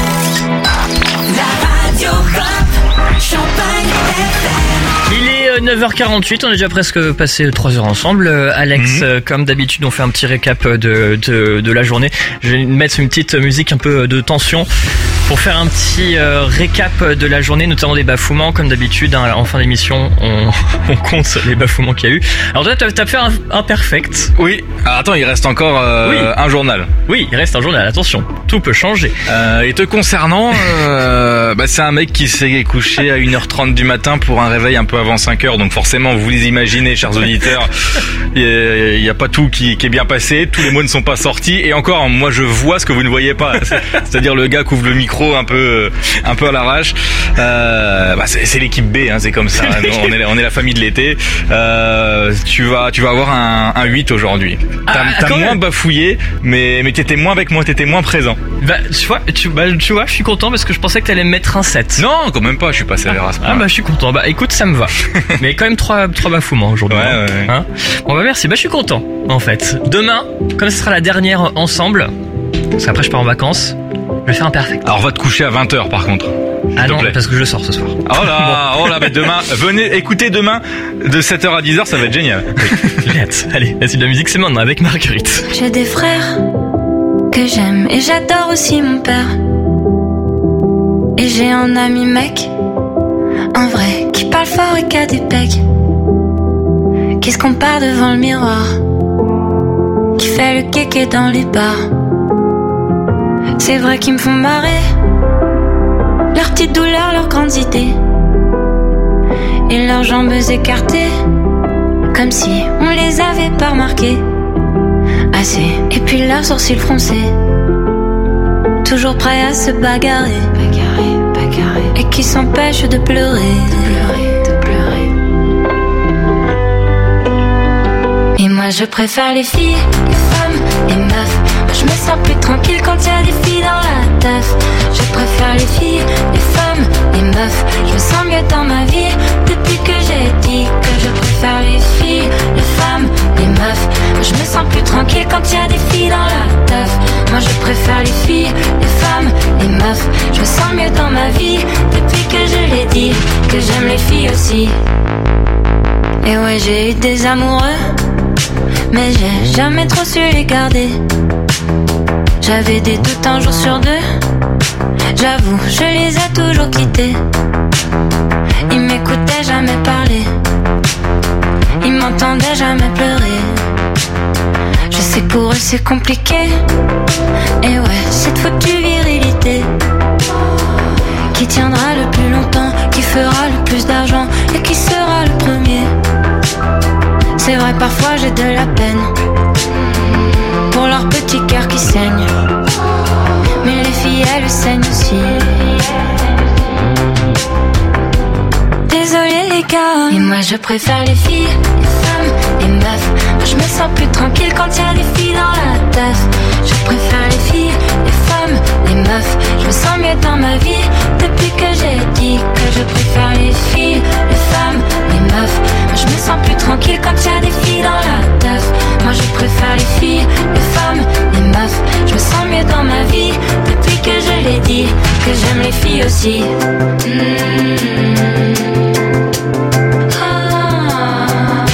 La radio rap, Champagne F M. Il est neuf heures quarante-huit, on a déjà presque passé trois heures ensemble. Alex, mmh. comme d'habitude, on fait un petit récap de, de, de la journée. Je vais mettre une petite musique un peu de tension pour faire un petit euh, récap de la journée, notamment des bafouements. Comme d'habitude, hein, en fin d'émission, on, on compte les bafouements qu'il y a eu. Alors toi, t'as fait un, un perfect. Oui. Alors, attends, il reste encore euh, oui. un journal. Oui, il reste un journal. Attention, tout peut changer. Euh, et te concernant, euh, bah, c'est un mec qui s'est couché à une heure trente du matin pour un réveil un peu avant cinq heures. Donc forcément, vous les imaginez, chers auditeurs, il n'y a, a pas tout qui, qui est bien passé. Tous les mots ne sont pas sortis. Et encore, moi, je vois ce que vous ne voyez pas. C'est-à-dire le gars qui ouvre le micro un peu, un peu à l'arrache. Euh, bah, c'est, c'est l'équipe B, hein, c'est comme ça. on, est, on est la famille de l'été. Euh, tu vas, tu vas avoir un, un huit aujourd'hui. T'as, ah, t'as moins bafouillé, mais, mais t'étais moins avec moi, t'étais moins présent. Bah, tu vois, tu, bah, tu vois, je suis content parce que je pensais que t'allais me mettre un sept. Non, quand même pas, je suis pas sévère à ce point. Ah, bah, je suis content. Bah, écoute, ça me va. Mais quand même trois, trois bafouements aujourd'hui. Ouais, ouais, ouais. Hein bon, bah, merci. Bah, je suis content, en fait. Demain, comme ce sera la dernière ensemble, parce qu'après je pars en vacances, je vais faire un perfect. Alors, va te coucher à vingt heures par contre. Ah non, parce que je sors ce soir. Oh là, bon. oh là, mais demain, venez écouter demain de sept heures à dix heures, ça va être génial. J'ai hâte. Allez, la suite de la musique, c'est maintenant avec Marguerite. J'ai des frères que j'aime et j'adore aussi mon père. Et j'ai un ami mec, un vrai, qui parle fort et qui a des pecs. Qui se compare devant le miroir, qui fait le kéké dans les bars. C'est vrai qu'ils me font marrer, leurs petites douleurs, leurs grandes idées, et leurs jambes écartées, comme si on les avait pas remarquées assez. Et puis leurs sourcils froncés, toujours prêts à se bagarrer, bagarrer, bagarrer, et qui s'empêchent de pleurer, de pleurer, de pleurer. Et moi je préfère les filles, les femmes, les meufs. Je me sens plus tranquille quand y a des filles dans la teuf. Je préfère les filles, les femmes, les meufs. Je me sens mieux dans ma vie depuis que j'ai dit que je préfère les filles, les femmes, les meufs. Je me sens plus tranquille quand y a des filles dans la teuf. Moi je préfère les filles, les femmes, les meufs. Je me sens mieux dans ma vie depuis que je l'ai dit que j'aime les filles aussi. Et ouais, j'ai eu des amoureux, mais j'ai jamais trop su les garder. J'avais des doutes un jour sur deux, j'avoue, je les ai toujours quittés. Ils m'écoutaient jamais parler, ils m'entendaient jamais pleurer. Je sais que pour eux c'est compliqué, et ouais, cette foutue virilité qui tiendra le plus longtemps, qui fera le plus d'argent et qui sera le premier. C'est vrai, parfois j'ai de la peine pour leur petit cœur qui saigne, mais les filles elles saignent aussi. Désolée les gars, et moi je préfère les filles, les femmes, les meufs. Moi je me sens plus tranquille quand y a des filles dans la teuf. Je préfère les filles, les femmes, les meufs. Je me sens mieux dans ma vie depuis que j'ai dit que je préfère les filles, les femmes, les meufs. Moi je me sens plus tranquille quand y a des filles dans la teuf. Moi je préfère les filles, les femmes, les meufs. Je me sens mieux mieux dans ma vie depuis que je l'ai dit, que j'aime les filles aussi. Mmh. Ah.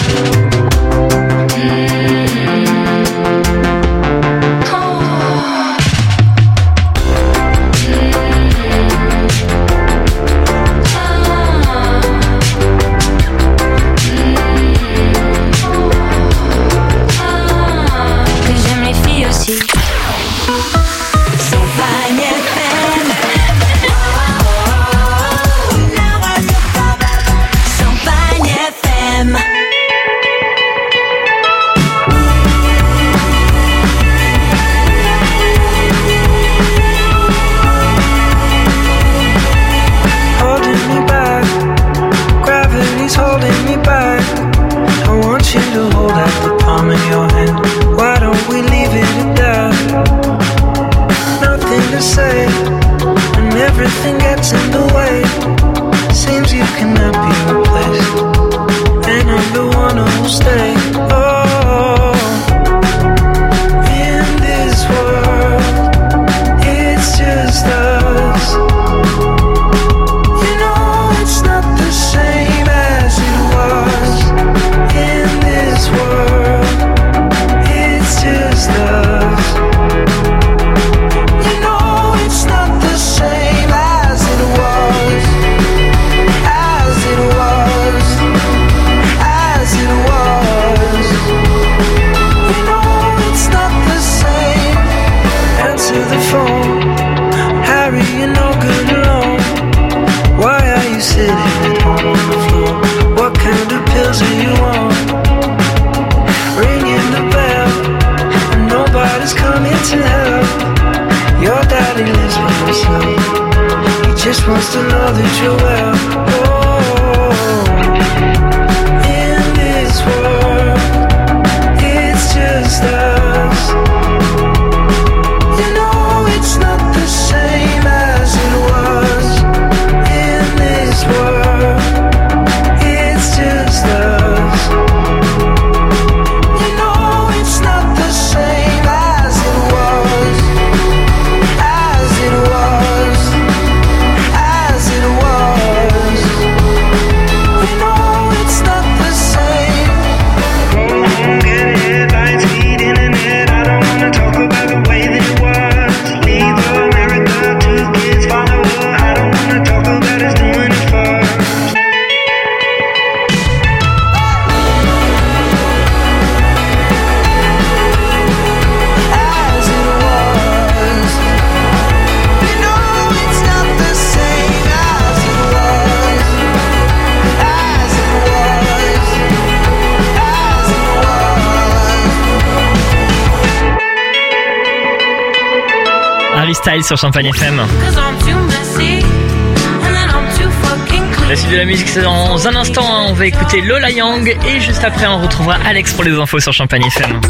Style sur Champagne F M. La suite de la musique, c'est dans un instant. Hein, on va écouter Lola Young et juste après, on retrouvera Alex pour les infos sur Champagne F M.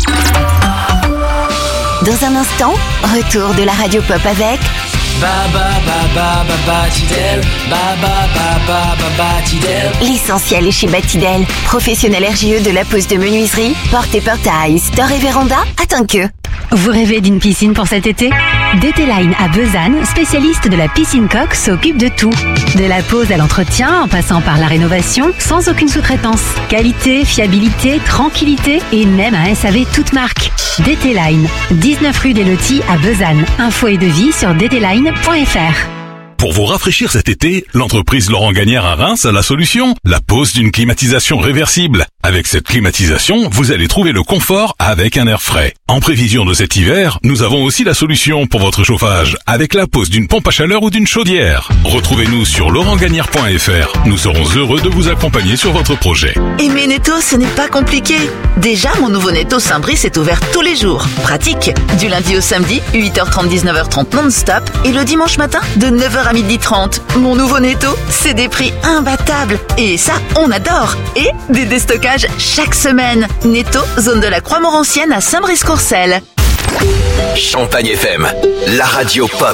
Dans un instant, retour de la radio pop avec Baba Baba Batidel, Baba Baba Batidel. L'essentiel est chez Batidel, professionnel R J E de la pose de menuiserie, porte et portail, store et véranda, atteint que. Vous rêvez d'une piscine pour cet été ? D T Line à Besançon, spécialiste de la piscine coque, s'occupe de tout. De la pose à l'entretien, en passant par la rénovation, sans aucune sous-traitance. Qualité, fiabilité, tranquillité et même un S A V toute marque. D T Line, dix-neuf rue des Lotis à Besançon. Info et devis sur d t line point f r. Pour vous rafraîchir cet été, l'entreprise Laurent Gagnère à Reims a la solution, la pose d'une climatisation réversible. Avec cette climatisation, vous allez trouver le confort avec un air frais. En prévision de cet hiver, nous avons aussi la solution pour votre chauffage, avec la pose d'une pompe à chaleur ou d'une chaudière. Retrouvez-nous sur laurent gagnère point f r. Nous serons heureux de vous accompagner sur votre projet. Aimer Netto, ce n'est pas compliqué. Déjà, mon nouveau Netto Saint-Brice est ouvert tous les jours. Pratique. Du lundi au samedi, huit heures trente, dix-neuf heures trente non-stop. Et le dimanche matin, de neuf heures à midi trente. Mon nouveau Netto, c'est des prix imbattables. Et ça, on adore. Et des déstockages chaque semaine. Netto, zone de la Croix-Morancienne à Saint-Brice-Courcelles. Champagne F M, la radio pop.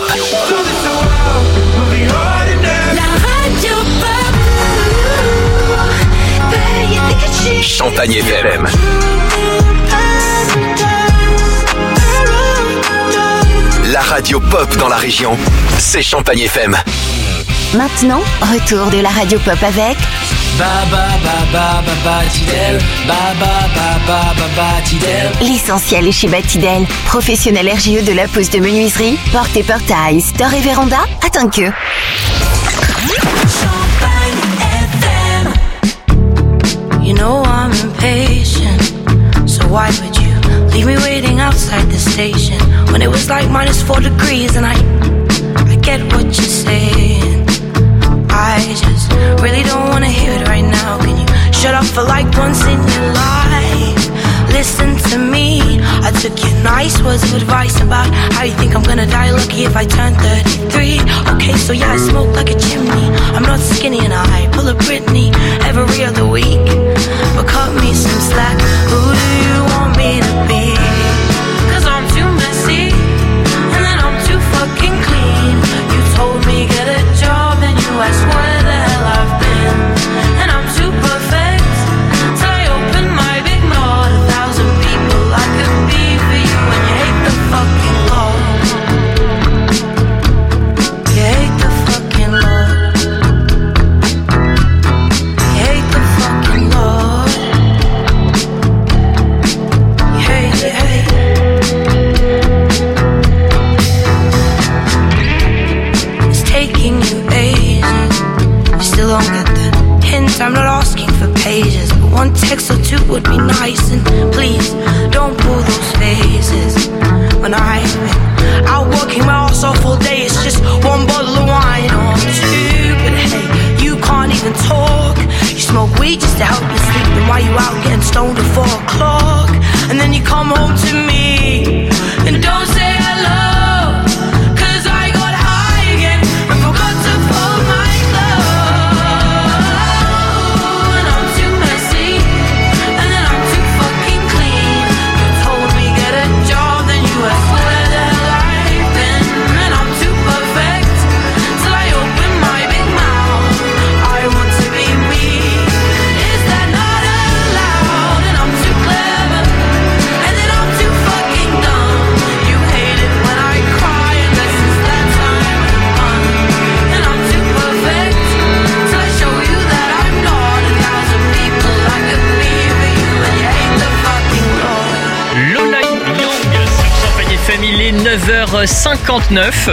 Champagne F M. radio pop dans la région, c'est Champagne F M. Maintenant, retour de la radio pop avec Baba Baba Baba Tidel, Baba Baba Baba Tidel. l'essentiel est chez Batidel, professionnel R G E de la pose de menuiserie, porte et portail, store et véranda, atteint que. You know I'm impatient, so why would you leave me waiting outside the station when it was like minus four degrees and I, I get what you're saying. I just really don't wanna hear it right now. Can you shut up for like once in your life? Listen to me, I took your nice words of advice about how you think I'm gonna die lucky if I turn thirty-three. Okay, so yeah, I smoke like a chimney, I'm not skinny and I pull a Britney every other week. But cut me some slack, who do you want me to be? Cause I'm too messy, and then I'm too fucking clean. You told me get a job and you asked where the hell I've been. And I'm too perfect, till I open my big mouth. A thousand people I could be for you, and you hate the fucking Lord. You hate the fucking Lord. You hate the fucking Lord. You hate, you hate. It's taking you ages, you still don't get the hint. I'm not asking for pages, but one text or two would be nice. And please, don't pull those faces. When I've been out working my ass off all day, it's just one bottle of wine or two. But hey, you can't even talk. You smoke weed just to help you sleep, and while you out getting stoned at four o'clock, and then you come home to me and don't say hello. Cause I got high again and forgot to fold my clothes. And I'm too messy, and then I'm too fucking clean. You told me get a job, then you asked where the hell I've been. And I'm too perfect, till I open my big mouth. I want to be me, is that not allowed? And I'm too clever, and then I'm too fucking dumb. You hate it when I cry, unless it's that time of the month. And I'm too perfect, till I show you that I'm not. A thousand people I could be for you, and you hate the fucking Lord. Lola Young sur Champagne F M, il est neuf heures cinquante-neuf.